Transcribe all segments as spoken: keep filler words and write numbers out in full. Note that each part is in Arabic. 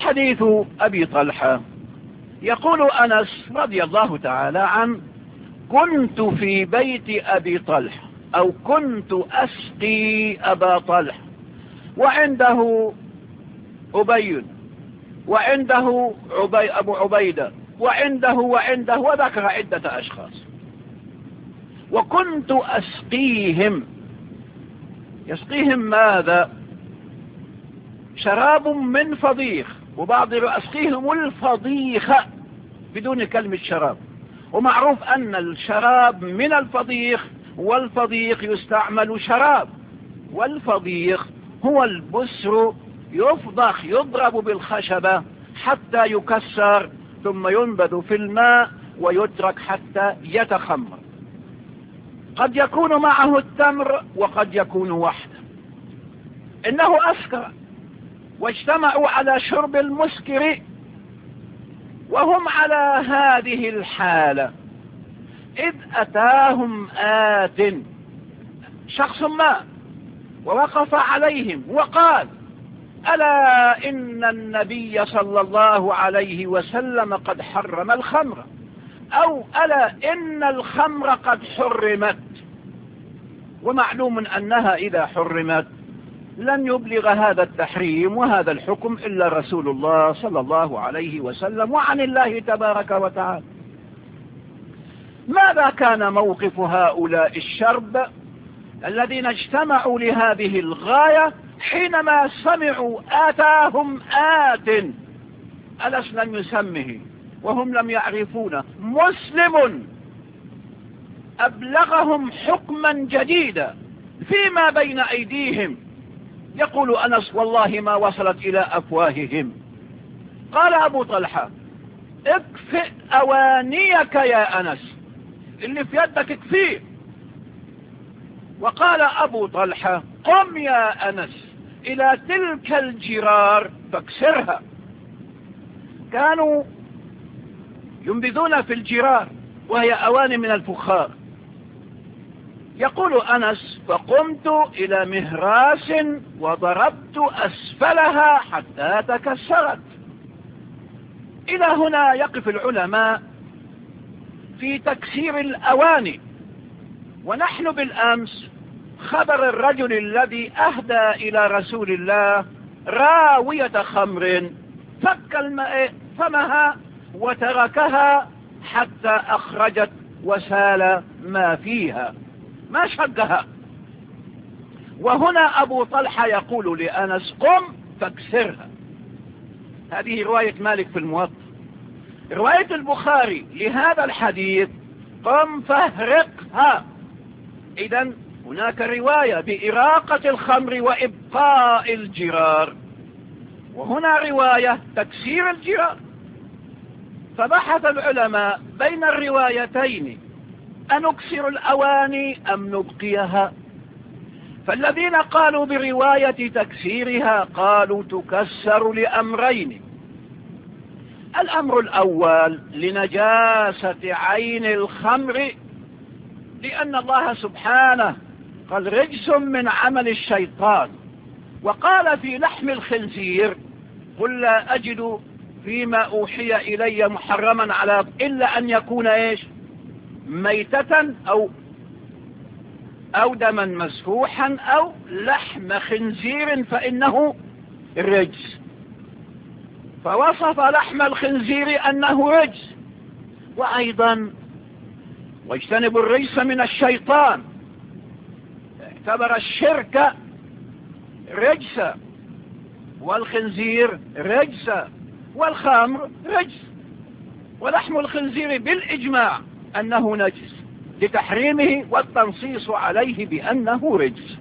حديث أبي طلحة. يقول أنس رضي الله تعالى عنه: كنت في بيت أبي طلحة، أو كنت أسقي أبا طلحة، وعنده أبي، وعنده عبي أبو عبيدة، وعنده وعنده، وذكر عدة أشخاص. وكنت أسقيهم. يسقيهم ماذا؟ شراب من فضيخ، وبعض أسقيهم الفضيخة بدون كلمة شراب. ومعروف أن الشراب من الفضيخ، والفضيخ يستعمل شراب، والفضيخ هو البسر يفضخ، يضرب بالخشبة حتى يكسر، ثم ينبذ في الماء ويترك حتى يتخمر. قد يكون معه التمر وقد يكون وحده. إنه أسكر، واجتمعوا على شرب المسكر، وهم على هذه الحالة إذ أتاهم آت، شخص ما، ووقف عليهم وقال: ألا إن النبي صلى الله عليه وسلم قد حرم الخمر، أو ألا إن الخمر قد حرمت. ومعلوم أنها إذا حرمت لن يبلغ هذا التحريم وهذا الحكم إلا رسول الله صلى الله عليه وسلم، وعن الله تبارك وتعالى. ماذا كان موقف هؤلاء الشرب الذين اجتمعوا لهذه الغاية حينما سمعوا آتاهم آت؟ ألس لم يسمه وهم لم يعرفونه، مسلم أبلغهم حكما جديدا فيما بين أيديهم. يقول أنس: والله ما وصلت إلى أفواههم. قال أبو طلحة: اكفئ أوانيك يا أنس، اللي في يدك اكفيه. وقال أبو طلحة: قم يا أنس إلى تلك الجرار فاكسرها. كانوا ينبذون في الجرار وهي أواني من الفخار. يقول أنس: فقمت إلى مهراس وضربت أسفلها حتى تكسرت. إلى هنا يقف العلماء في تكسير الأواني. ونحن بالأمس خبر الرجل الذي أهدى إلى رسول الله راوية خمر، فك الماء فمها وتركها حتى أخرجت وسال ما فيها، ما شقها. وهنا أبو طلحة يقول لأنس: قم فاكسرها. هذه رواية مالك في الموطأ. رواية البخاري لهذا الحديث: قم فاهرقها. إذن هناك رواية بإراقة الخمر وإبقاء الجرار، وهنا رواية تكسير الجرار. فبحث العلماء بين الروايتين: أنكسر الأواني أم نبقيها؟ فالذين قالوا برواية تكسيرها قالوا تكسر لأمرين. الأمر الأول لنجاسة عين الخمر، لأن الله سبحانه قال: رجس من عمل الشيطان. وقال في لحم الخنزير: قل لا أجد فيما أوحي إلي محرما على إلا أن يكون إيش؟ ميتة أو أو دما مسفوحا أو لحم خنزير فإنه رجس. فوصف لحم الخنزير أنه رجس. وأيضا: واجتنبوا الرجس من الشيطان. اعتبر الشرك رجسا، والخنزير رجسا، والخمر رجس. ولحم الخنزير بالإجماع أنه نجس لتحريمه والتنصيص عليه بأنه رجس.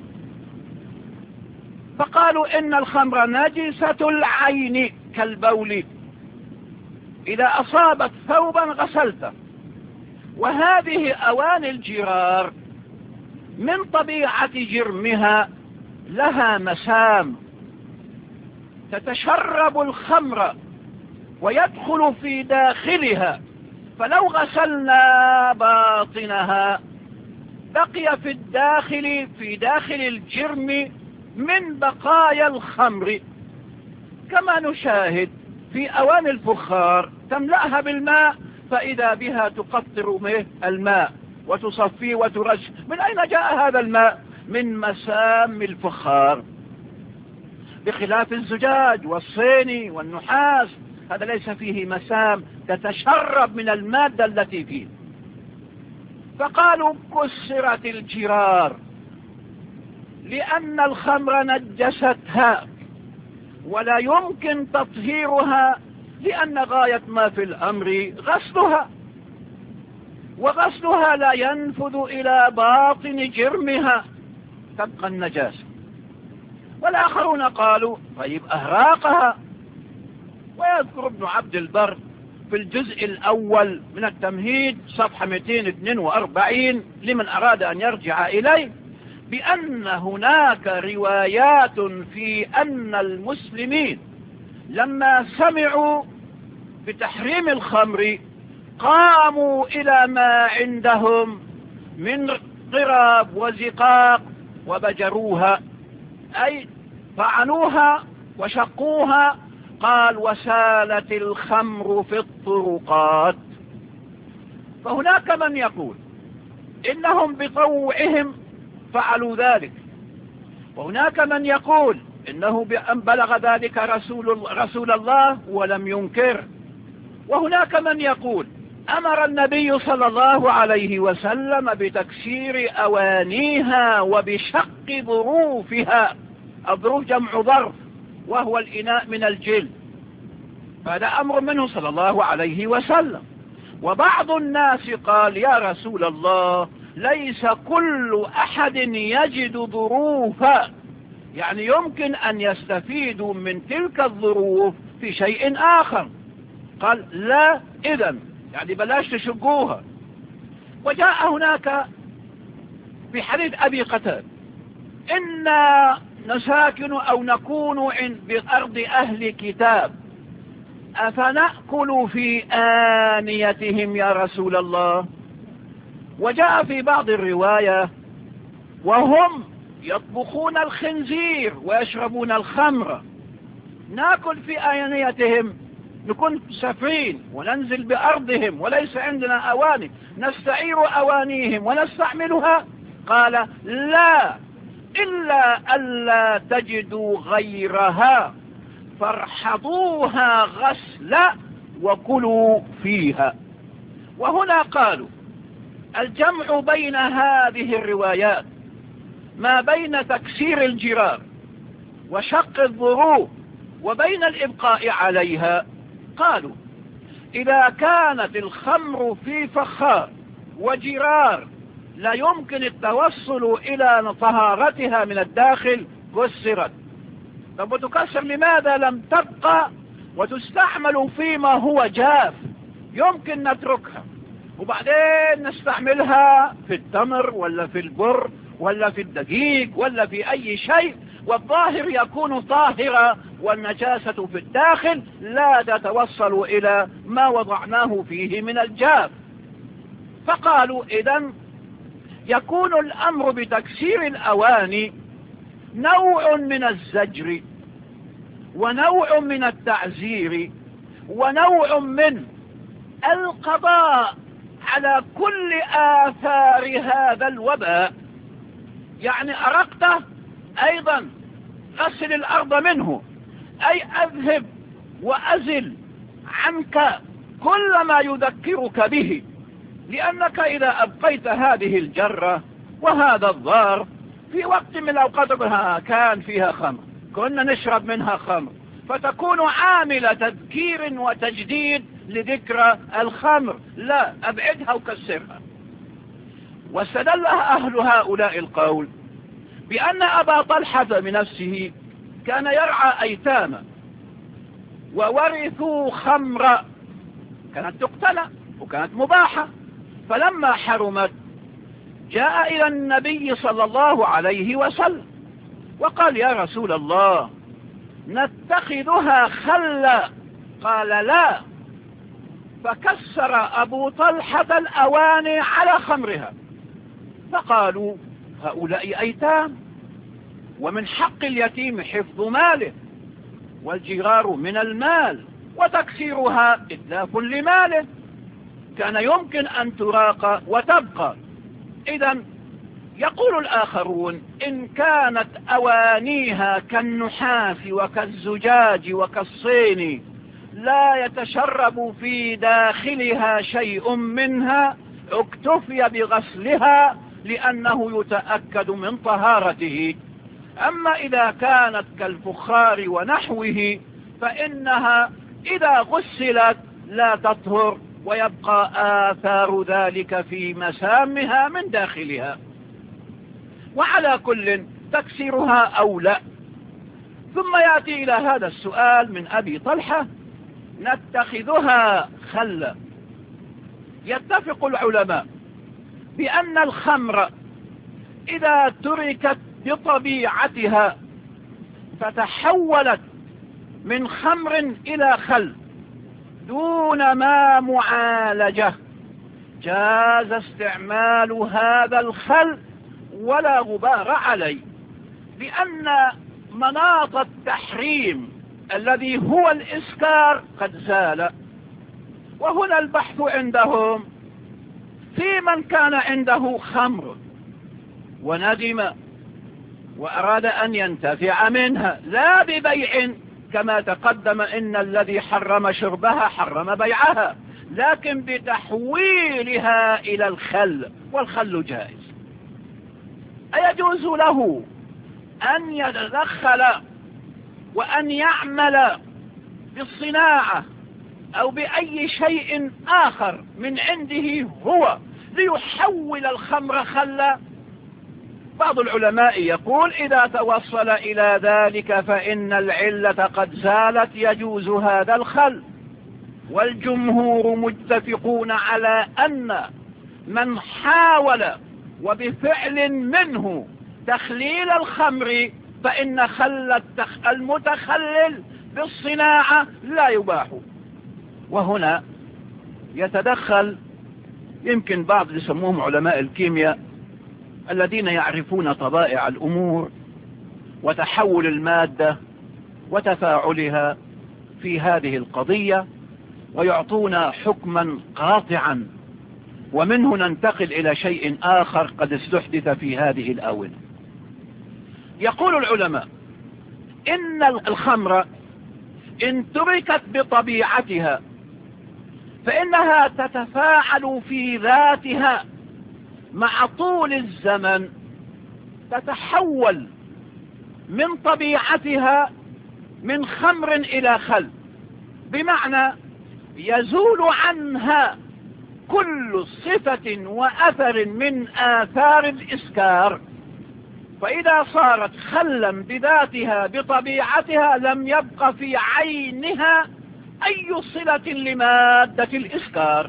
فقالوا إن الخمر نجسة العين كالبول، إذا أصابت ثوبا غسلته. وهذه أواني الجرار من طبيعة جرمها لها مسام تتشرب الخمر ويدخل في داخلها، فلو غسلنا باطنها بقي في الداخل في داخل الجرم من بقايا الخمر، كما نشاهد في أواني الفخار تملأها بالماء، فإذا بها تقطر الماء وتصفيه وترش. من أين جاء هذا الماء؟ من مسام الفخار، بخلاف الزجاج والصيني والنحاس، هذا ليس فيه مسام تتشرب من المادة التي فيه. فقالوا كسرت الجرار لأن الخمر نجستها، ولا يمكن تطهيرها لأن غاية ما في الأمر غسلها، وغسلها لا ينفذ إلى باطن جرمها، تبقى النجاسة. والآخرون قالوا طيب أهراقها. ويذكر ابن عبد البر في الجزء الأول من التمهيد صفحة مئتين واثنين وأربعين لمن أراد أن يرجع إليه، بأن هناك روايات في أن المسلمين لما سمعوا بتحريم الخمر قاموا إلى ما عندهم من قراب وزقاق وبجروها، أي طعنوها وشقوها. قال وسالت الخمر في الطرقات. فهناك من يقول إنهم بطوعهم فعلوا ذلك، وهناك من يقول إنه بأن بلغ ذلك رسول, رسول الله ولم ينكر، وهناك من يقول أمر النبي صلى الله عليه وسلم بتكسير أوانيها وبشق ظروفها. الظروف جمع ظرف وهو الإناء من الجلد، هذا أمر منه صلى الله عليه وسلم. وبعض الناس قال يا رسول الله ليس كل أحد يجد ظروفا، يعني يمكن أن يستفيدوا من تلك الظروف في شيء آخر. قال لا، إذن يعني بلاش تشقوها. وجاء هناك في حديث أبي قتادة إنا نساكن أو نكون عند بأرض أهل كتاب أفنأكل في آنيتهم يا رسول الله. وجاء في بعض الرواية وهم يطبخون الخنزير ويشربون الخمر ناكل في آنيتهم، نكون سفرين وننزل بأرضهم وليس عندنا أواني نستعير أوانيهم ونستعملها. قال لا، إلا ألا تجدوا غيرها فارحضوها غسلا وكلوا فيها. وهنا قالوا الجمع بين هذه الروايات ما بين تكسير الجرار وشق الظروف وبين الإبقاء عليها. قالوا إذا كانت الخمر في فخار وجرار لا يمكن التوصل إلى طهارتها من الداخل كسرت. طب وتكسر لماذا لم تبقى وتستعمل فيما هو جاف؟ يمكن نتركها وبعدين نستعملها في التمر ولا في البر ولا في الدقيق ولا في أي شيء، والظاهر يكون طاهرا والنجاسة في الداخل لا تتوصل إلى ما وضعناه فيه من الجاف. فقالوا إذن يكون الأمر بتكسير الأواني نوع من الزجر ونوع من التعزير ونوع من القضاء على كل آثار هذا الوباء. يعني أرقته أيضا غسل الأرض منه، أي أذهب وأزل عنك كل ما يذكرك به، لأنك إذا أبقيت هذه الجرة وهذا الضار في وقت من الأوقات كان فيها خمر كنا نشرب منها خمر، فتكون عاملة تذكير وتجديد لذكرى الخمر، لا أبعدها وكسرها. واستدل أهل هؤلاء القول بأن أبا طلحة بنفسه كان يرعى أيتاما وورثوا خمر كانت تقتنى وكانت مباحة، فلما حرمت جاء إلى النبي صلى الله عليه وسلم وقال يا رسول الله نتخذها خلا. قال لا، فكسر أبو طلحة الأواني على خمرها. فقالوا هؤلاء أيتام ومن حق اليتيم حفظ ماله والجرار من المال، وتكسيرها إتلاف لماله، كان يمكن أن تراق وتبقى. إذن يقول الآخرون إن كانت أوانيها كالنحاس وكالزجاج وكالصين لا يتشرب في داخلها شيء منها اكتفي بغسلها لأنه يتأكد من طهارته. أما إذا كانت كالفخار ونحوه فإنها إذا غسلت لا تطهر ويبقى آثار ذلك في مسامها من داخلها. وعلى كل تكسيرها أو لا. ثم يأتي إلى هذا السؤال من أبي طلحة: نتخذها خلا. يتفق العلماء بأن الخمر إذا تركت بطبيعتها فتحولت من خمر إلى خل دون ما معالجة جاز استعمال هذا الخل ولا غبار عليه، لأن مناط التحريم الذي هو الإسكار قد زال. وهنا البحث عندهم في من كان عنده خمر وندم وأراد أن ينتفع منها، لا ببيع كما تقدم إن الذي حرم شربها حرم بيعها، لكن بتحويلها إلى الخل، والخل جائز. أيجوز له أن يتدخل وأن يعمل بالصناعة أو بأي شيء آخر من عنده هو ليحول الخمر خلا؟ بعض العلماء يقول إذا توصل إلى ذلك فإن العلة قد زالت يجوز هذا الخل. والجمهور متفقون على أن من حاول وبفعل منه تخليل الخمر فإن خل المتخلل بالصناعة لا يباح. وهنا يتدخل يمكن بعض يسموهم علماء الكيمياء الذين يعرفون طبائع الأمور وتحول المادة وتفاعلها في هذه القضية، ويعطونا حكما قاطعا، ومنه ننتقل إلى شيء آخر قد استحدث في هذه الآونة. يقول العلماء إن الخمر إن تركت بطبيعتها فإنها تتفاعل في ذاتها مع طول الزمن، تتحول من طبيعتها من خمر إلى خل، بمعنى يزول عنها كل صفة وأثر من آثار الإسكار، فإذا صارت خلا بذاتها بطبيعتها لم يبق في عينها أي صلة لمادة الإسكار.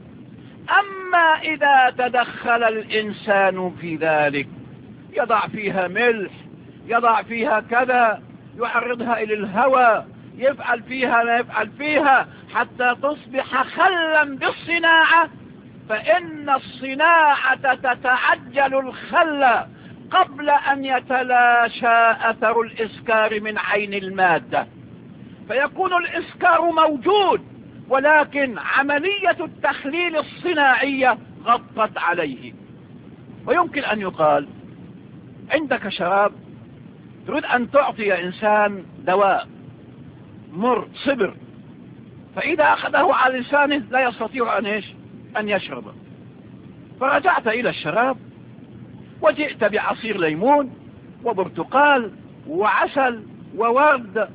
أما إذا تدخل الإنسان في ذلك يضع فيها ملح، يضع فيها كذا، يعرضها إلى الهواء، يفعل فيها ما يفعل فيها حتى تصبح خلا بالصناعة، فإن الصناعة تتعجل الخل قبل أن يتلاشى أثر الإسكار من عين المادة، فيكون الإسكار موجود ولكن عملية التخليل الصناعية غطت عليه. ويمكن أن يقال عندك شراب تريد أن تعطي إنسان دواء مر صبر، فإذا أخذه على لسانه لا يستطيع أن, إيش؟ أن يشربه، فرجعت إلى الشراب وجئت بعصير ليمون وبرتقال وعسل وورد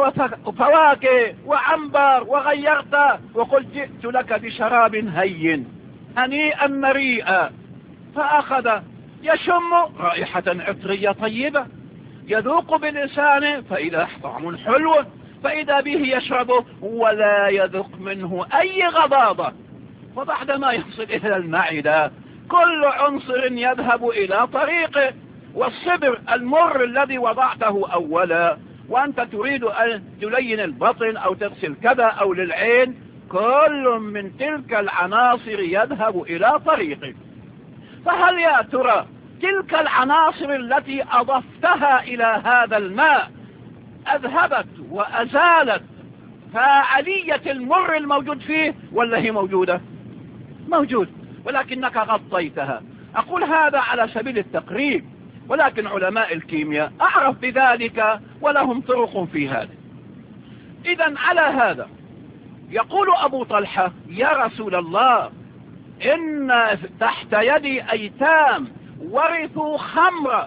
وفواكه وعنبر وغيرت وقلت جئت لك بشراب هين هنيئا مريئا، فأخذ يشم رائحة عطرية طيبة، يذوق بلسانه فإذا طعم حلو، فإذا به يشربه ولا يذوق منه أي غضاضة، وبعدما يصل إلى المعدة كل عنصر يذهب إلى طريقه، والصبر المر الذي وضعته أولا وأنت تريد أن تلين البطن أو تغسل كذا أو للعين، كل من تلك العناصر يذهب إلى طريقه. فهل يا ترى تلك العناصر التي أضفتها إلى هذا الماء أذهبت وأزالت فاعلية المر الموجود فيه ولا هي موجودة؟ موجود، ولكنك غطيتها. أقول هذا على سبيل التقريب، ولكن علماء الكيمياء أعرف بذلك ولهم طرق في هذا. إذن على هذا يقول أبو طلحة: يا رسول الله، إن تحت يدي أيتام ورثوا خمرة،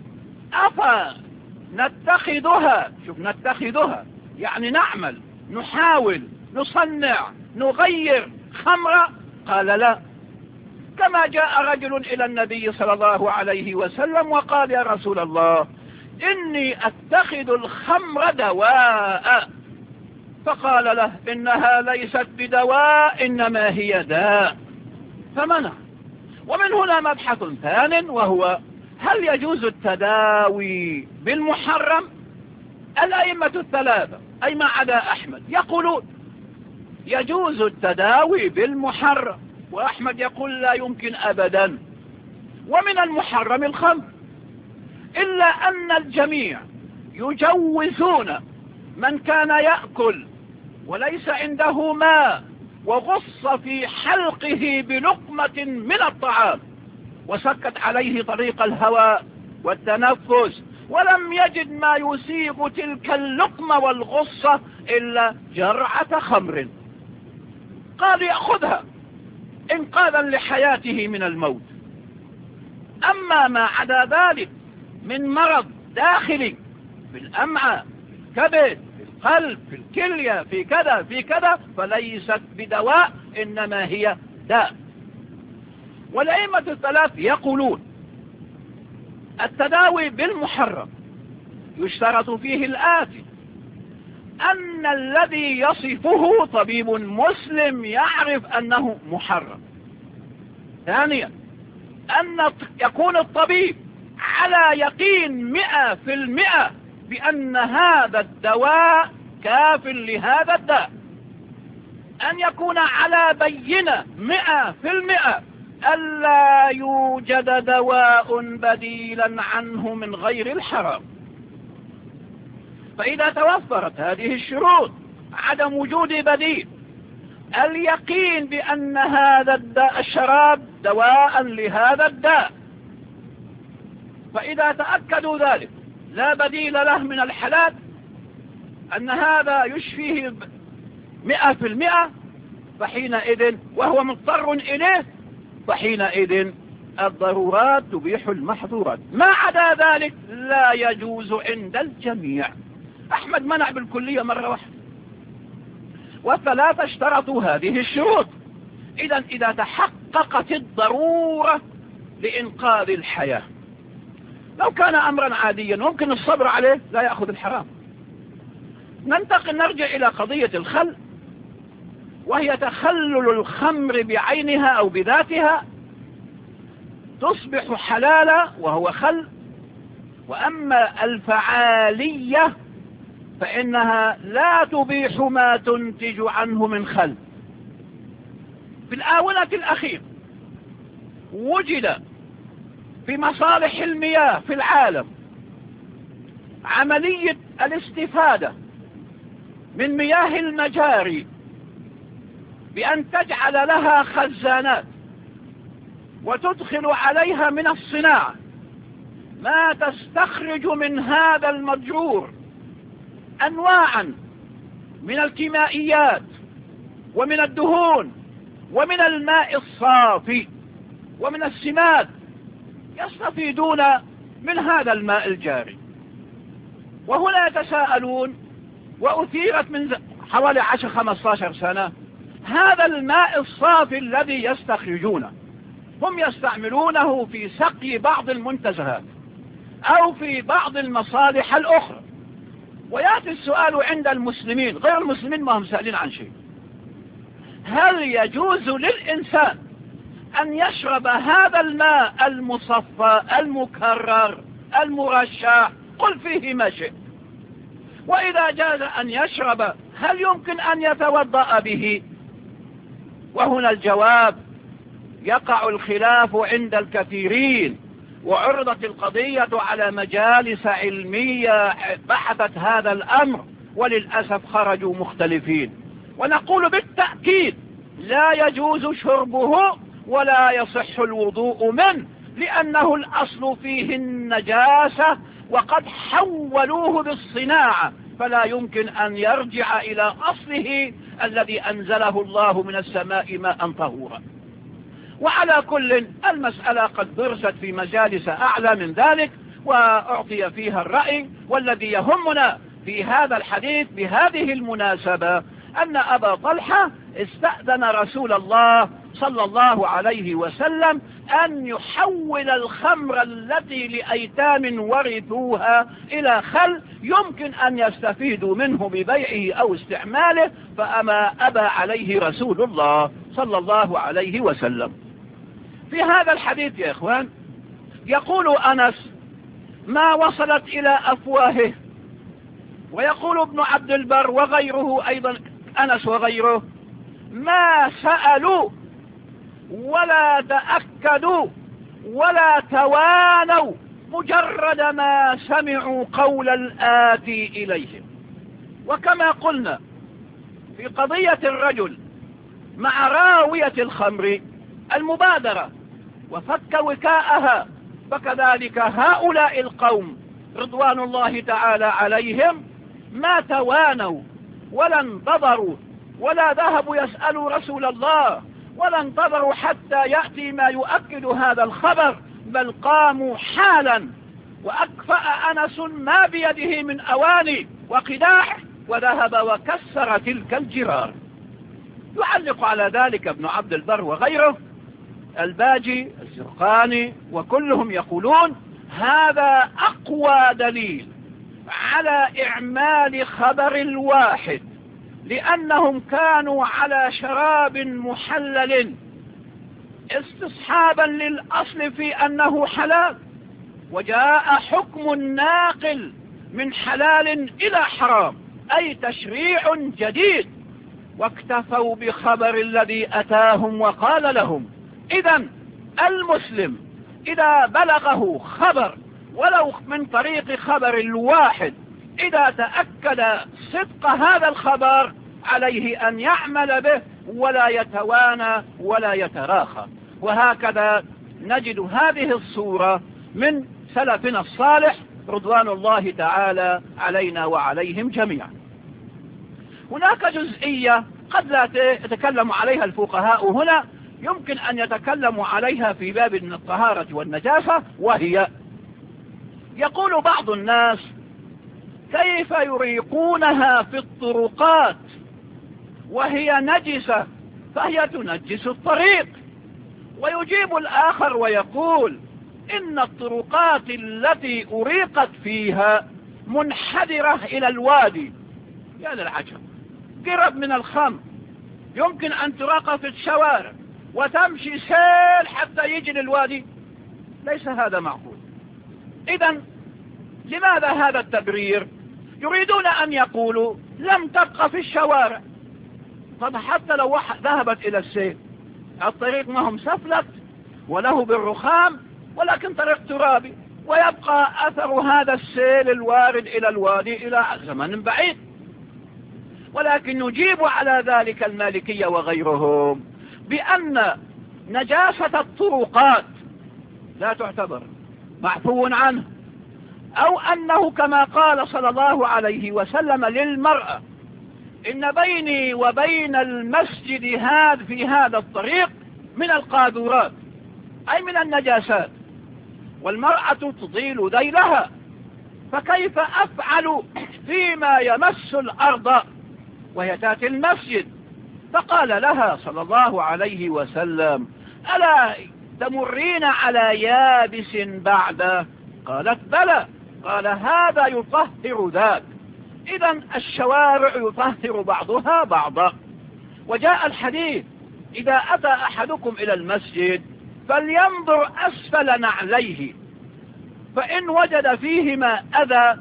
أفنتخذها، شوف نتخذها يعني نعمل، نحاول، نصنع، نغير خمرة؟ قال: لا. كما جاء رجل إلى النبي صلى الله عليه وسلم وقال: يا رسول الله، إني أتخذ الخمر دواء. فقال له: إنها ليست بدواء، إنما هي داء. فمنع. ومن هنا مبحث ثان، وهو: هل يجوز التداوي بالمحرم؟ الأئمة الثلاثة أي ما عدا أحمد يقولون يجوز التداوي بالمحرم، وأحمد يقول لا يمكن أبدا. ومن المحرم الخمر، إلا أن الجميع يجوزون من كان يأكل وليس عنده ماء وغص في حلقه بلقمة من الطعام وسكت عليه طريق الهواء والتنفس ولم يجد ما يسيغ تلك اللقمة والغصة إلا جرعة خمر، قال يأخذها إنقاذا لحياته من الموت. أما ما عدا ذلك من مرض داخلي في الأمعاء، في الكبد، في القلب، في الكلية، في كذا في كذا، فليست بدواء، إنما هي داء. والأئمة الثلاث يقولون التداوي بالمحرم يشترط فيه الآتي: أن الذي يصفه طبيب مسلم يعرف أنه محرم. ثانيا، أن يكون الطبيب على يقين مئة في المئة بأن هذا الدواء كاف لهذا الداء. أن يكون على بينة مئة في المئة ألا يوجد دواء بديلا عنه من غير الحرام. فإذا توفرت هذه الشروط: عدم وجود بديل، اليقين بأن هذا الداء الشراب دواء لهذا الداء، فإذا تأكدوا ذلك لا بديل له من الحلال، أن هذا يشفيه مئة في المئة، فحينئذ وهو مضطر إليه، فحينئذ الضرورات تبيح المحظورات. ما عدا ذلك لا يجوز عند الجميع. أحمد منع بالكلية مرة واحدة، والثلاثة اشترطوا هذه الشروط. إذا إذا تحققت الضرورة لإنقاذ الحياة، لو كان أمرا عاديا ممكن الصبر عليه لا يأخذ الحرام. ننتقل نرجع إلى قضية الخل، وهي تخلل الخمر بعينها أو بذاتها تصبح حلالا وهو خل. وأما الفعالية فإنها لا تبيح ما تنتج عنه من خل. في الآونة الأخيرة وجد في مصالح المياه في العالم عملية الاستفادة من مياه المجاري بأن تجعل لها خزانات وتدخل عليها من الصناعة ما تستخرج من هذا المجرور أنواعا من الكيميائيات ومن الدهون ومن الماء الصافي ومن السماد، يستفيدون من هذا الماء الجاري. وهنا يتساءلون، وأثيرت من حوالي عشر خمسة عشر سنة هذا الماء الصافي الذي يستخرجونه هم يستعملونه في سقي بعض المنتزهات أو في بعض المصالح الأخرى. ويأتي السؤال عند المسلمين، غير المسلمين ما هم سائلين عن شيء: هل يجوز للإنسان أن يشرب هذا الماء المصفى المكرر المرشح؟ قل فيه ما شئت. وإذا جاز أن يشرب هل يمكن أن يتوضأ به؟ وهنا الجواب: يقع الخلاف عند الكثيرين، وعرضت القضية على مجالس علمية بحثت هذا الأمر وللأسف خرجوا مختلفين. ونقول بالتأكيد لا يجوز شربه ولا يصح الوضوء منه، لأنه الأصل فيه النجاسة، وقد حولوه بالصناعة، فلا يمكن أن يرجع إلى أصله الذي أنزله الله من السماء ماء طهورا. وعلى كل، المسألة قد درست في مجالس أعلى من ذلك وأعطي فيها الرأي. والذي يهمنا في هذا الحديث بهذه المناسبة أن أبا طلحة استأذن رسول الله صلى الله عليه وسلم أن يحول الخمر التي لأيتام ورثوها إلى خل يمكن أن يستفيدوا منه ببيعه أو استعماله، فأما أبى عليه رسول الله صلى الله عليه وسلم. في هذا الحديث يا إخوان يقول أنس: ما وصلت إلى أفواهه. ويقول ابن عبد البر وغيره أيضا، أنس وغيره: ما سألوا ولا تأكدوا ولا توانوا، مجرد ما سمعوا قول الآتي إليهم. وكما قلنا في قضية الرجل مع راوية الخمر المبادرة وفك وكاءها، فكذلك هؤلاء القوم رضوان الله تعالى عليهم ما توانوا ولا انتظروا ولا ذهبوا يسألوا رسول الله ولا انتظروا حتى يأتي ما يؤكد هذا الخبر، بل قاموا حالا وأكفأ أنس ما بيده من أواني وقداح وذهب وكسر تلك الجرار. يعلق على ذلك ابن عبد البر وغيره، الباجي، الزرقاني، وكلهم يقولون هذا أقوى دليل على إعمال خبر الواحد، لأنهم كانوا على شراب محلل استصحابا للأصل في أنه حلال، وجاء حكم ناقل من حلال إلى حرام، أي تشريع جديد، واكتفوا بخبر الذي أتاهم وقال لهم. إذن المسلم إذا بلغه خبر ولو من طريق خبر الواحد، إذا تأكد صدق هذا الخبر عليه أن يعمل به ولا يتوانى ولا يتراخى. وهكذا نجد هذه الصورة من سلفنا الصالح رضوان الله تعالى علينا وعليهم جميعا. هناك جزئية قد لا يتكلم عليها الفقهاء هنا، يمكن أن يتكلموا عليها في باب من الطهارة والنجاسة، وهي يقول بعض الناس: كيف يريقونها في الطرقات وهي نجسة فهي تنجس الطريق؟ ويجيب الآخر ويقول: إن الطرقات التي أريقت فيها منحدرة إلى الوادي. يا للعجب، قرب من الخمر يمكن أن تراق في الشوارع وتمشي سيل حتى يجي للوادي؟ ليس هذا معقول. إذن لماذا هذا التبرير؟ يريدون أن يقولوا لم تبقى في الشوارع. طب حتى لو ذهبت إلى السيل، الطريق ما هم سفلت وله بالرخام، ولكن طريق ترابي، ويبقى أثر هذا السيل الوارد إلى الوادي إلى زمن بعيد. ولكن نجيب على ذلك المالكية وغيرهم بأن نجاسة الطرقات لا تعتبر، معفو عنه، أو أنه كما قال صلى الله عليه وسلم للمرأة: إن بيني وبين المسجد هذا في هذا الطريق من القاذورات، أي من النجاسات، والمرأة تطيل ذيلها، فكيف أفعل فيما يمس الأرض وهي تأتي المسجد؟ فقال لها صلى الله عليه وسلم: ألا تمرين على يابس بعده؟ قالت: بلى. قال: هذا يطهر ذاك. إذن الشوارع يطهر بعضها بعضا. وجاء الحديث: إذا أتى أحدكم إلى المسجد فلينظر أسفل نعليه، فإن وجد فيهما أذى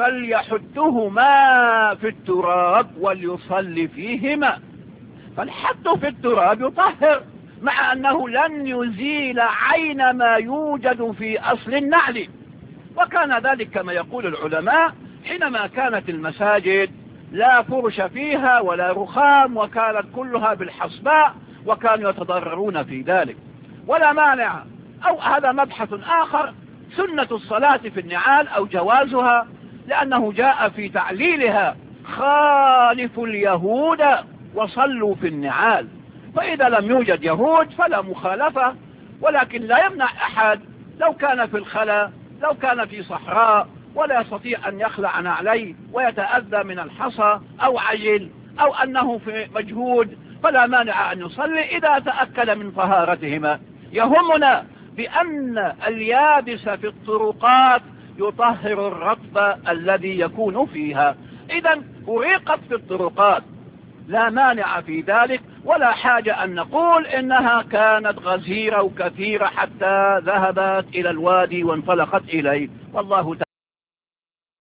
فليحدهما في التراب وليصلي فيهما. فالحد في التراب يطهر، مع أنه لن يزيل عين ما يوجد في أصل النعل. وكان ذلك كما يقول العلماء حينما كانت المساجد لا فرش فيها ولا رخام، وكانت كلها بالحصباء، وكانوا يتضررون في ذلك. ولا مانع، أو هذا مبحث آخر، سنة الصلاة في النعال أو جوازها، لأنه جاء في تعليلها خالفوا اليهود وصلوا في النعال. فإذا لم يوجد يهود فلا مخالفة، ولكن لا يمنع أحد لو كان في الخلا، لو كان في صحراء ولا يستطيع أن يخلع نعليه ويتأذى من الحصى أو عجل أو أنه في مجهود، فلا مانع أن يصلي إذا تأكد من طهارتهما. يهمنا بأن اليابس في الطرقات يطهر الرطب الذي يكون فيها. إذا أريقت في الطرقات، لا مانع في ذلك، ولا حاجة أن نقول إنها كانت غزيرة وكثيرة حتى ذهبت إلى الوادي وانطلقت إليه، والله تعالى